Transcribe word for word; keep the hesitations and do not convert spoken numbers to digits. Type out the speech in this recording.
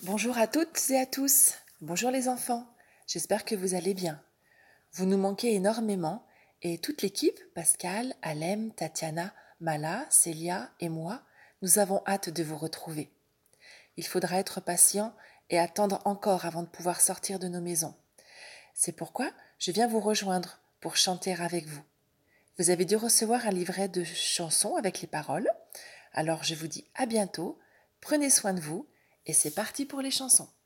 Bonjour à toutes et à tous. Bonjour les enfants. J'espère que vous allez bien. Vous nous manquez énormément et toute l'équipe, Pascal, Alem, Tatiana, Mala, Célia et moi, nous avons hâte de vous retrouver. Il faudra être patient et attendre encore avant de pouvoir sortir de nos maisons. C'est pourquoi je viens vous rejoindre pour chanter avec vous. Vous avez dû recevoir un livret de chansons avec les paroles. Alors je vous dis à bientôt, prenez soin de vous et c'est parti pour les chansons.